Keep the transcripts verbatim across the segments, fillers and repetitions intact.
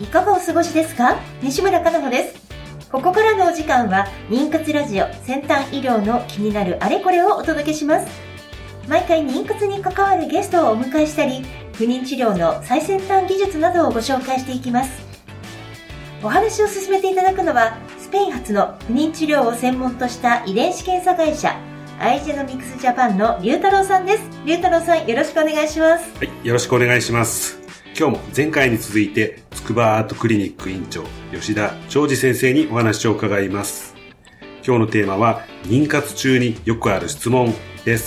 いかがお過ごしですか？西村かなほです。ここからのお時間は妊活ラジオ、先端医療の気になるあれこれをお届けします。毎回妊活に関わるゲストをお迎えしたり、不妊治療の最先端技術などをご紹介していきます。お話を進めていただくのは、スペイン発の不妊治療を専門とした遺伝子検査会社アイジェノミクスジャパンの龍太郎さんです。龍太郎さん、よろしくお願いします。 はい、よろしくお願いします。今日も前回に続いて筑波アートクリニック院長吉田長司先生にお話を伺います。今日のテーマは妊活中によくある質問です。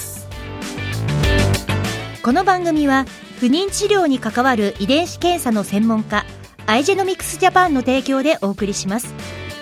この番組は不妊治療に関わる遺伝子検査の専門家アイジェノミクスジャパンの提供でお送りします。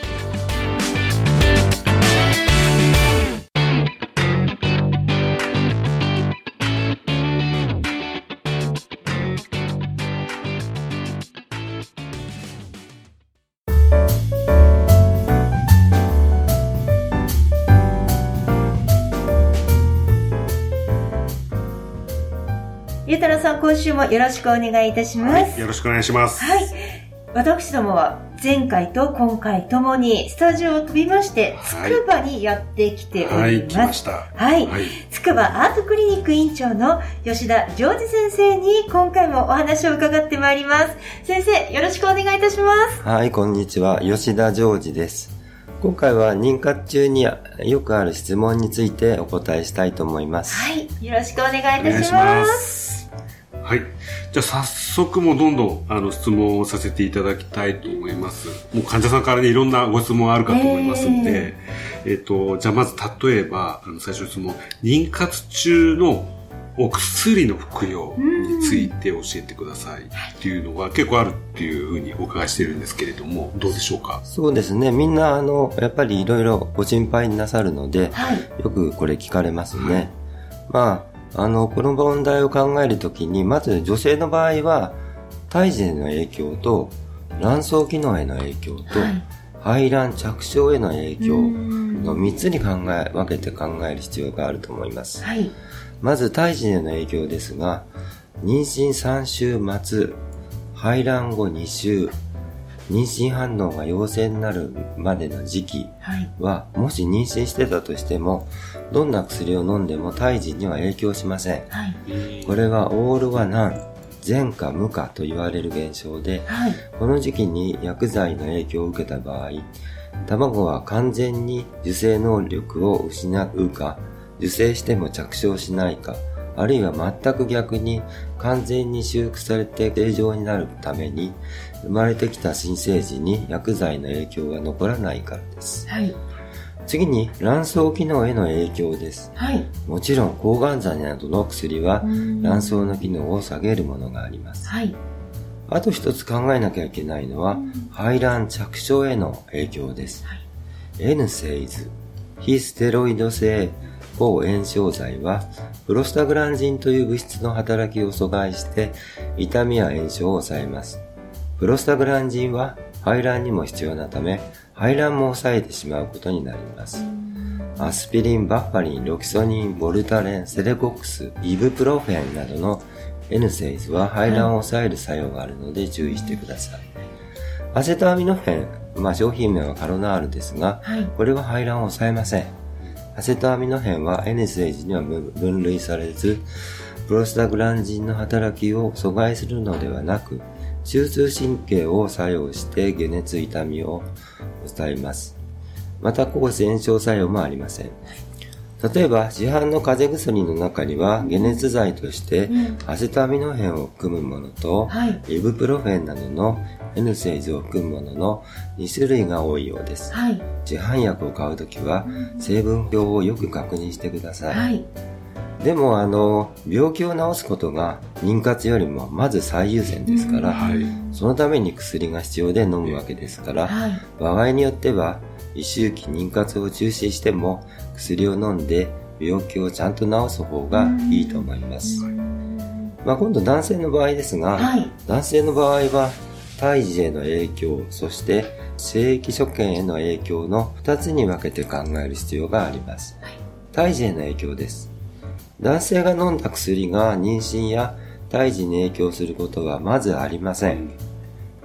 龍太郎さん、今週もよろしくお願いいたします。 はい、よろしくお願いします。 はい、私どもは前回と今回ともにスタジオを飛びまして筑波にやってきております。 はい、来ました。 はい、はい、筑波アートクリニック院長の吉田長司先生に今回もお話を伺ってまいります。先生、よろしくお願いいたします。 はい、こんにちは、吉田長司です。今回は妊活中によくある質問についてお答えしたいと思います。 はい、よろしくお願いいたします。 はい。じゃあ早速もうどんどんあの質問をさせていただきたいと思います。もう患者さんからね、いろんなご質問あるかと思いますので、えっ、ー、と、じゃあまず例えば、あの最初の質問、妊活中のお薬の服用について教えてくださいっていうのが結構あるっていうふうにお伺いしてるんですけれども、どうでしょうか？ そうですね。みんなあの、やっぱりいろいろご心配なさるので、はい、よくこれ聞かれますね。はい、まあ、あの、この問題を考えるときに、まず女性の場合は、胎児への影響と、卵巣機能への影響と、はい、排卵着床への影響のみっつに考え、分けて考える必要があると思います。はい、まず胎児への影響ですが、妊娠さん週末、排卵後に週、妊娠反応が陽性になるまでの時期は、はい、もし妊娠してたとしても、どんな薬を飲んでも胎児には影響しません。はい、これはオールはナン、全か無かと言われる現象で、はい、この時期に薬剤の影響を受けた場合、卵は完全に受精能力を失うか、受精しても着床しないか、あるいは全く逆に完全に修復されて正常になるために生まれてきた新生児に薬剤の影響が残らないからです。はい、次に卵巣機能への影響です。はい、もちろん抗がん剤などの薬は卵巣の機能を下げるものがあります。はい、あと一つ考えなきゃいけないのは排卵着床への影響です。はい、エヌセイズ、非ステロイド性抗炎症剤はプロスタグランジンという物質の働きを阻害して痛みや炎症を抑えます。プロスタグランジンは排卵にも必要なため排卵も抑えてしまうことになります。アスピリン、バッファリン、ロキソニン、ボルタレン、セレコックス、イブプロフェンなどの エヌセイズは排卵を抑える作用があるので注意してください。アセトアミノフェン、まあ、商品名はカロナールですが、これは排卵を抑えません。アセトアミノフェンは エヌセイズには分類されず、プロスタグランジンの働きを阻害するのではなく、中枢神経を作用して解熱痛みを抑えます。また抗炎症作用もありません。例えば市販の風邪薬の中には解熱剤としてアセトアミノフェンを含むものと、はい、イブプロフェンなどの エヌセイズを含むもののに種類が多いようです。はい、市販薬を買うときは成分表をよく確認してください。はい、でもあの病気を治すことが妊活よりもまず最優先ですから、はい、そのために薬が必要で飲むわけですから、はい、場合によっては一周期妊活を中止しても薬を飲んで病気をちゃんと治す方がいいと思います。まあ、今度男性の場合ですが、はい、男性の場合は胎児への影響、そして精液所見への影響のふたつに分けて考える必要があります。はい、胎児への影響です。男性が飲んだ薬が妊娠や胎児に影響することはまずありません。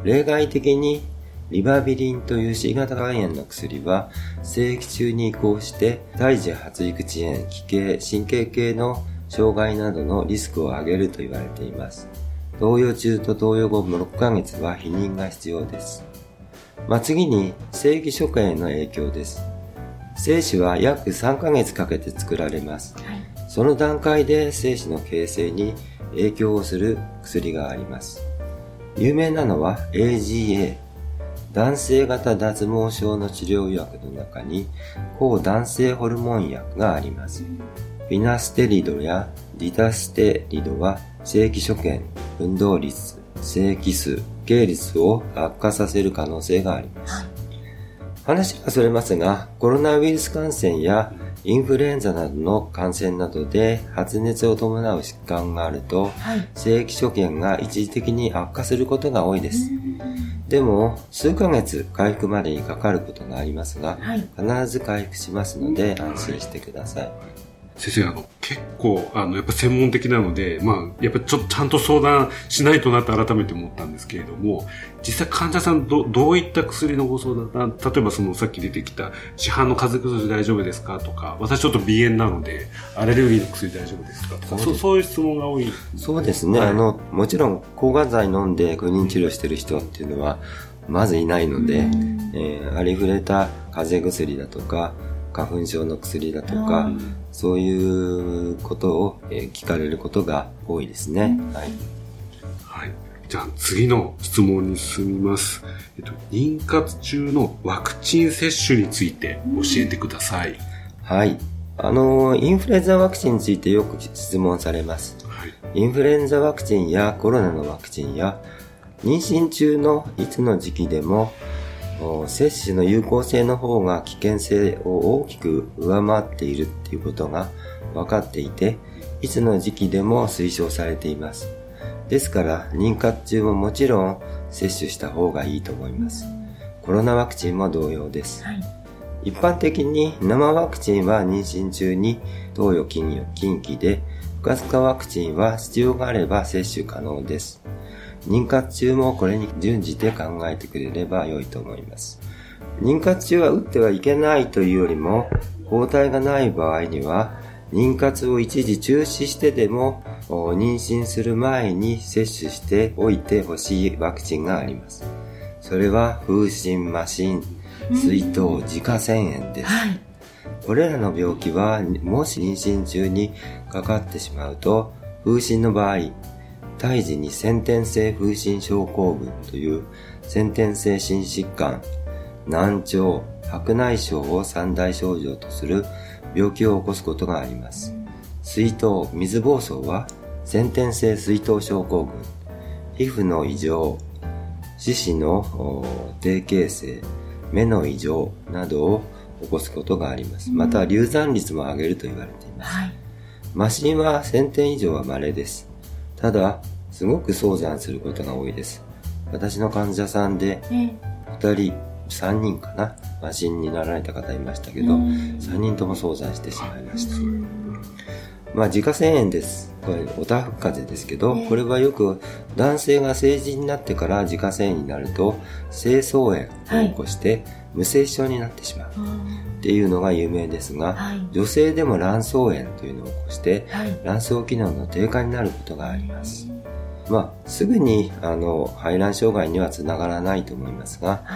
例外的にリバビリンという C 型肝炎の薬は精液中に移行して胎児発育遅延、奇形、神経系の障害などのリスクを上げると言われています。投与中と投与後もろっかげつは避妊が必要です。まあ、次に精液所見への影響です。精子は約さんかげつかけて作られます。はい、その段階で精子の形成に影響をする薬があります。有名なのは エージーエー。男性型脱毛症の治療薬の中に抗男性ホルモン薬があります。フィナステリドやディタステリドは精液所見、運動率、精液数、経率を悪化させる可能性があります。話はそれますが、コロナウイルス感染やインフルエンザなどの感染などで発熱を伴う疾患があると、はい、精液所見が一時的に悪化することが多いです。でも数ヶ月回復までにかかることがありますが、はい、必ず回復しますので安心してください。 先生、あの結構あのやっぱ専門的なので、まあやっぱちょっとちゃんと相談しないとなって改めて思ったんですけれども、実際患者さん ど, どういった薬のご相談、例えばそのさっき出てきた市販の風邪薬大丈夫ですかとか、私ちょっと鼻炎なのでアレルギーの薬大丈夫ですかとか、そうそういう質問が多い。 そうですね、はい、あのもちろん抗がん剤飲んで不妊治療してる人っていうのはまずいないので、えー、ありふれた風邪薬だとか花粉症の薬だとか、そういうことを、えー、聞かれることが多いですね。はい。 はい。じゃあ次の質問に進みます。えっと、妊活中のワクチン接種について教えてください。 はい。あの、インフルエンザワクチンについてよく質問されます。はい。インフルエンザワクチンやコロナのワクチンや、妊娠中のいつの時期でも、接種の有効性の方が危険性を大きく上回っているっていうことが分かっていて、いつの時期でも推奨されています。ですから妊活中ももちろん接種した方がいいと思います。コロナワクチンも同様です。はい、一般的に生ワクチンは妊娠中に投与禁忌で、不活化ワクチンは必要があれば接種可能です。妊活中もこれに準じて考えてくれれば良いと思います。妊活中は打ってはいけないというよりも、抗体がない場合には、妊活を一時中止してでも、妊娠する前に接種しておいてほしいワクチンがあります。それは、風疹、麻疹、水痘、自家腺炎です。はい、これらの病気は、もし妊娠中にかかってしまうと、風疹の場合、胎児に先天性風疹症候群という先天性心疾患、難聴、白内障を三大症状とする病気を起こすことがあります。水痘、水疱瘡は先天性水痘症候群、皮膚の異常、四肢の低形成、目の異常などを起こすことがあります。また流産率も上げると言われています。はい、麻疹はせんてん以上は稀です。ただ、すごく早産することが多いです。私の患者さんでふたり、さんにんかな、麻疹になられた方いましたけど、さんにんとも早産してしまいました。まあ、自家腺炎です。これ、おたふく風邪ですけど、これはよく男性が成人になってから自家腺炎になると、精巣炎を起こして、無精子症になってしまうっていうのが有名ですが、はい、女性でも卵巣炎というのを起こして、はい、卵巣機能の低下になることがあります。まあ、すぐにあの排卵障害にはつながらないと思いますが、はい、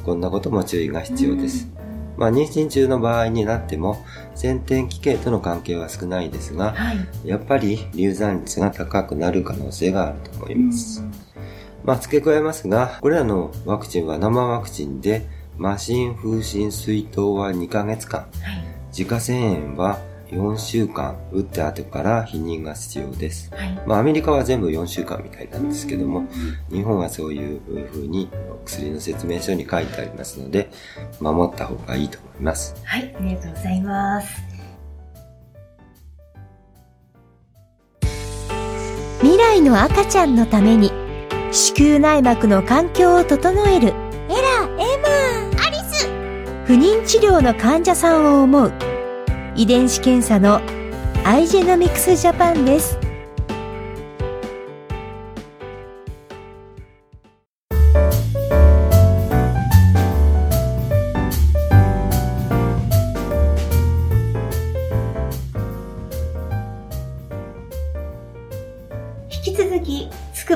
こんなことも注意が必要です。まあ、妊娠中の場合になっても先天奇形との関係は少ないですが、はい、やっぱり流産率が高くなる可能性があると思います。まあ、付け加えますが、これらのワクチンは生ワクチンで、麻疹、風疹、水痘はにかげつかん、はい、自家腺炎はよんしゅうかん打って後から避妊が必要です。はい、まあ、アメリカは全部よんしゅうかんみたいなんですけども、日本はそういう風に薬の説明書に書いてありますので、守った方がいいと思います。 はい、ありがとうございます。未来の赤ちゃんのために子宮内膜の環境を整えるエラ、エマ、アリス。不妊治療の患者さんを思う遺伝子検査のアイジェノミクスジャパンです。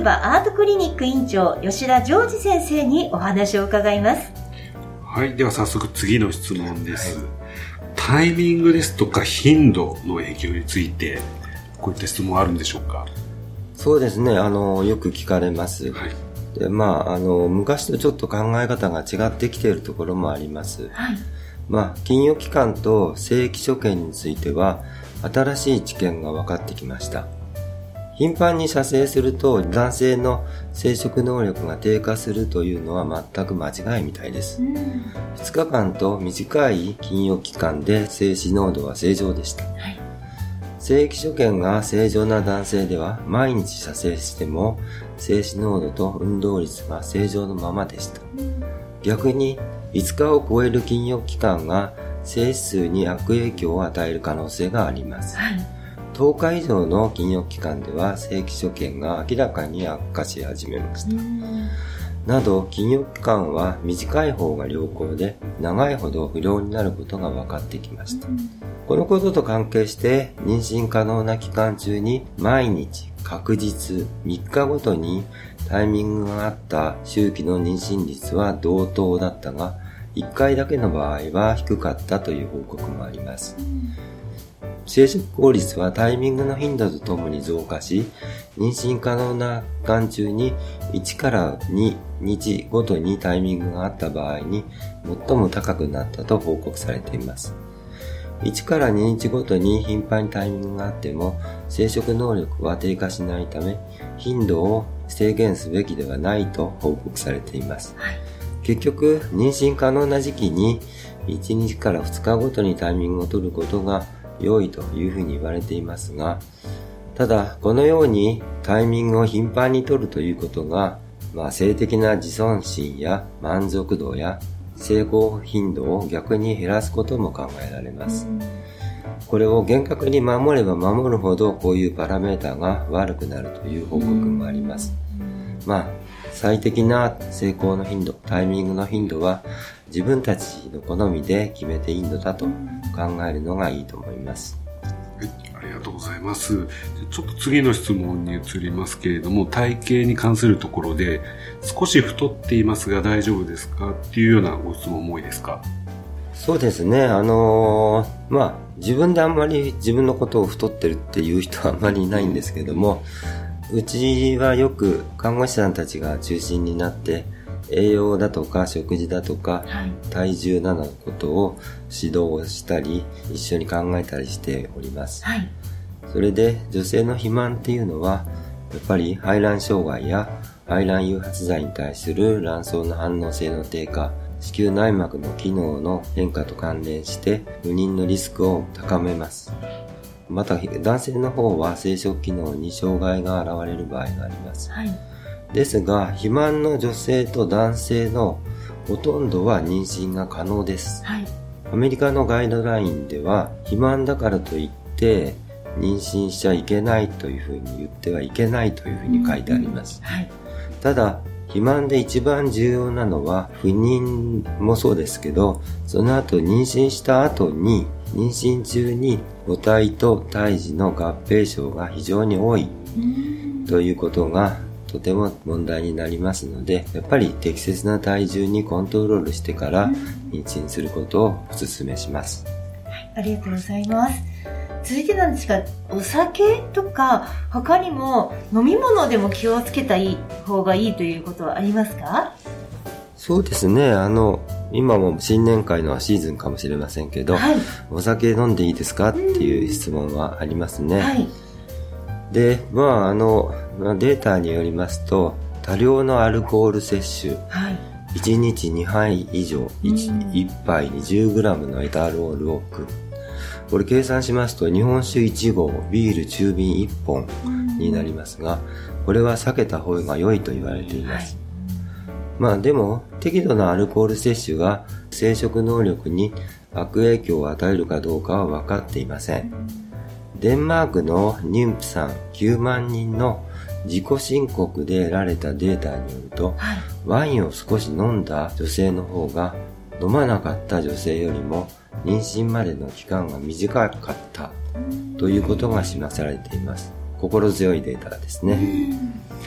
葉アートクリニック院長吉田ジョージ先生にお話を伺います。 はい、では早速次の質問です、はい、タイミングですとか頻度の影響についてこういった質問あるんでしょうか？ そうですね、あのよく聞かれます、はい。でまあ、あの昔とちょっと考え方が違ってきているところもあります、はい。まあ、金融機関と正規所見については新しい知見が分かってきました。頻繁に射精すると男性の生殖能力が低下するというのは全く間違いみたいです、うん、ふつかかんと短い禁欲期間で精子濃度は正常でした、はい、正規所見が正常な男性では毎日射精しても精子濃度と運動率が正常のままでした、うん、逆にいつかを超える禁欲期間が精子数に悪影響を与える可能性があります、はい。とおか以上の禁欲期間では正規所見が明らかに悪化し始めました。など禁欲期間は短い方が良好で長いほど不良になることが分かってきました。このことと関係して妊娠可能な期間中に毎日確実みっかごとにタイミングがあった周期の妊娠率は同等だったがいっかいだけの場合は低かったという報告もあります。生殖効率はタイミングの頻度とともに増加し、妊娠可能な期間中にいちからににちごとにタイミングがあった場合に最も高くなったと報告されています。いちからににちごとに頻繁にタイミングがあっても生殖能力は低下しないため頻度を制限すべきではないと報告されています。はい、結局、妊娠可能な時期にいちにちからふつかごとにタイミングを取ることが良いというふうに言われていますが、ただこのようにタイミングを頻繁に取るということが、まあ、性的な自尊心や満足度や成功頻度を逆に減らすことも考えられます。これを厳格に守れば守るほどこういうパラメータが悪くなるという報告もあります。まあ最適な成功の頻度、タイミングの頻度は自分たちの好みで決めていいのだと考えるのがいいと思います。 はい、ありがとうございます。ちょっと次の質問に移りますけれども、体型に関するところで少し太っていますが大丈夫ですかっていうようなご質問も多いですか？ そうですね。あのー、まあ自分であんまり自分のことを太ってるっていう人はあんまりいないんですけども、うちはよく看護師さんたちが中心になって栄養だとか食事だとか、はい、体重などのことを指導をしたり一緒に考えたりしております、はい、それで女性の肥満っていうのはやっぱり排卵障害や排卵誘発剤に対する卵巣の反応性の低下、子宮内膜の機能の変化と関連して不妊のリスクを高めます。また男性の方は生殖機能に障害が現れる場合があります、はい、ですが肥満の女性と男性のほとんどは妊娠が可能です、はい、アメリカのガイドラインでは肥満だからといって妊娠しちゃいけないというふうに言ってはいけないというふうに書いてあります、うんはい、ただ肥満で一番重要なのは不妊もそうですけど、その後妊娠した後に妊娠中に母体と胎児の合併症が非常に多いということがとても問題になりますので、やっぱり適切な体重にコントロールしてから妊娠することをお勧めします。 はい、ありがとうございます。続いてなんですが、お酒とか他にも飲み物でも気をつけた方がいいということはありますか？ そうですね。あの今も新年会のシーズンかもしれませんけど、はい、お酒飲んでいいですかっていう質問はありますね、はい、で、まああのデータによりますと多量のアルコール摂取、はい、いちにちにはい以上 1, いっぱいに じゅうグラムのエタノールを含む、これ計算しますと日本酒いちごう、ビール中瓶いっぽんになりますが、これは避けた方が良いと言われています、はい。まあでも適度なアルコール摂取が生殖能力に悪影響を与えるかどうかは分かっていません。デンマークの妊婦さんきゅうまんにんの自己申告で得られたデータによると、はい、ワインを少し飲んだ女性の方が飲まなかった女性よりも妊娠までの期間が短かったということが示されています。心強いデータですね。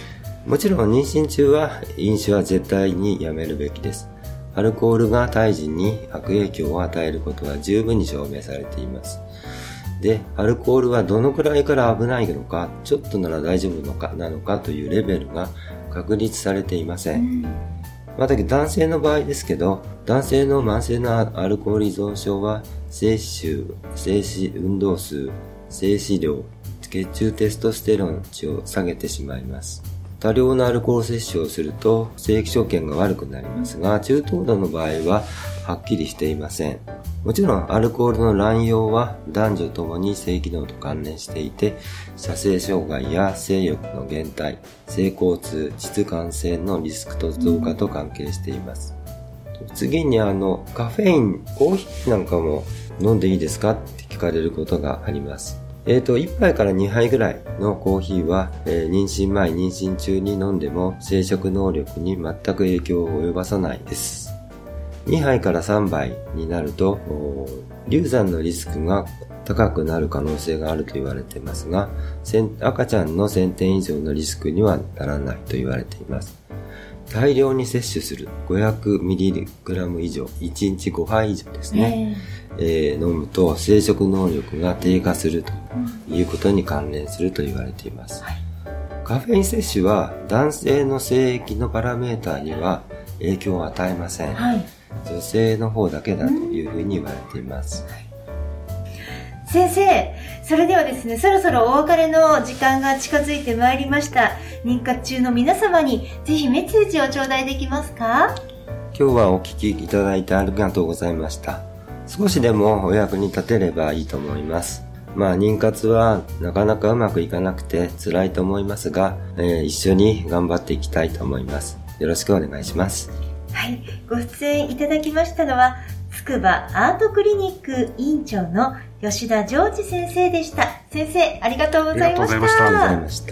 もちろん妊娠中は飲酒は絶対にやめるべきです。アルコールが胎児に悪影響を与えることは十分に証明されています。で、アルコールはどのくらいから危ないのか、ちょっとなら大丈夫のかなのかというレベルが確立されていません。うん、また男性の場合ですけど、男性の慢性なアルコール依存症は摂取、静止運動数、静止量、血中テストステロン値を下げてしまいます。多量のアルコール摂取をすると性液症圏が悪くなりますが、中等度の場合ははっきりしていません。もちろんアルコールの乱用は男女ともに性機能と関連していて、射精障害や性欲の減退、性交痛、膣感染のリスクと増加と関係しています。次にあのカフェイン、コーヒーなんかも飲んでいいですかって聞かれることがあります。えっと、いっぱいからにはいぐらいのコーヒーは、えー、妊娠前、妊娠中に飲んでも生殖能力に全く影響を及ばさないです。にはいからさんばいになると、流産のリスクが高くなる可能性があると言われていますが、赤ちゃんのせんてん以上のリスクにはならないと言われています。大量に摂取する ごひゃくミリグラム 以上、いちにちごはい以上ですね。えー、飲むと生殖能力が低下するということに関連すると言われています。はい、カフェイン摂取は男性の精液のパラメーターには影響を与えません。はい、女性の方だけだというふうに言われています。はい、 先生、それではですね、そろそろお別れの時間が近づいてまいりました。妊活中の皆様にぜひメッセージを頂戴できますか？ 今日はお聞きいただいてありがとうございました。少しでもお役に立てればいいと思います。まあ妊活はなかなかうまくいかなくて辛いと思いますが、えー、一緒に頑張っていきたいと思います。よろしくお願いします。 はい、ご出演いただきましたのはつくばアートクリニック院長の吉田ジョージ先生でした。先生、ありがとうございました。ありがとうございました。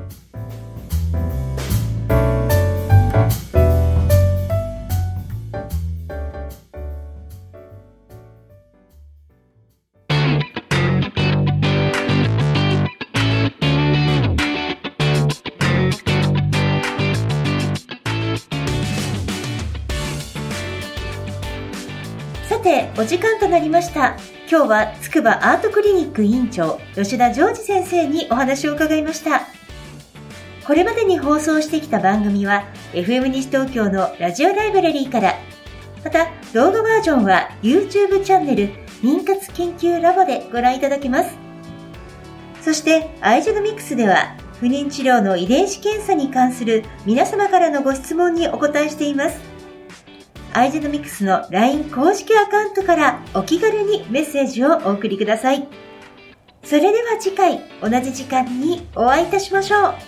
さて、お時間となりました。今日はつくばアートクリニック院長吉田ジョージ先生にお話を伺いました。これまでに放送してきた番組は エフエム 西東京のラジオライブラリーから、また動画バージョンは YouTube チャンネル妊活研究ラボでご覧いただけます。そしてアイジェノミクスでは不妊治療の遺伝子検査に関する皆様からのご質問にお答えしています。アイジェノミクスの ライン 公式アカウントからお気軽にメッセージをお送りください。それでは次回同じ時間にお会いいたしましょう。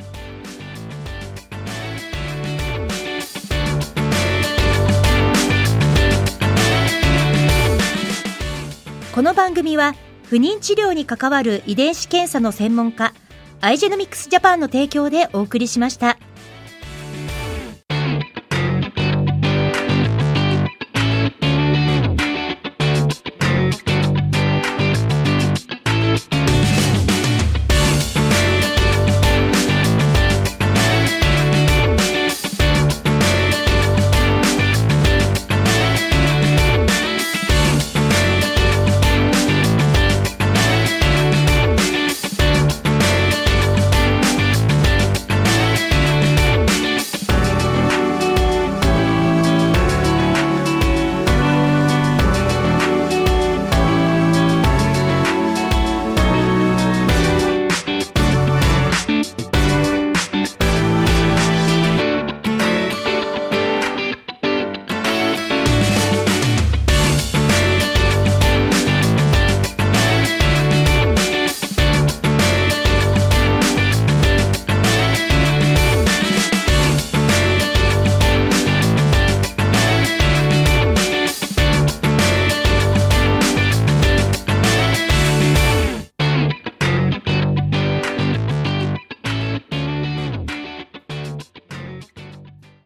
この番組は不妊治療に関わる遺伝子検査の専門家アイジェノミクスジャパンの提供でお送りしました。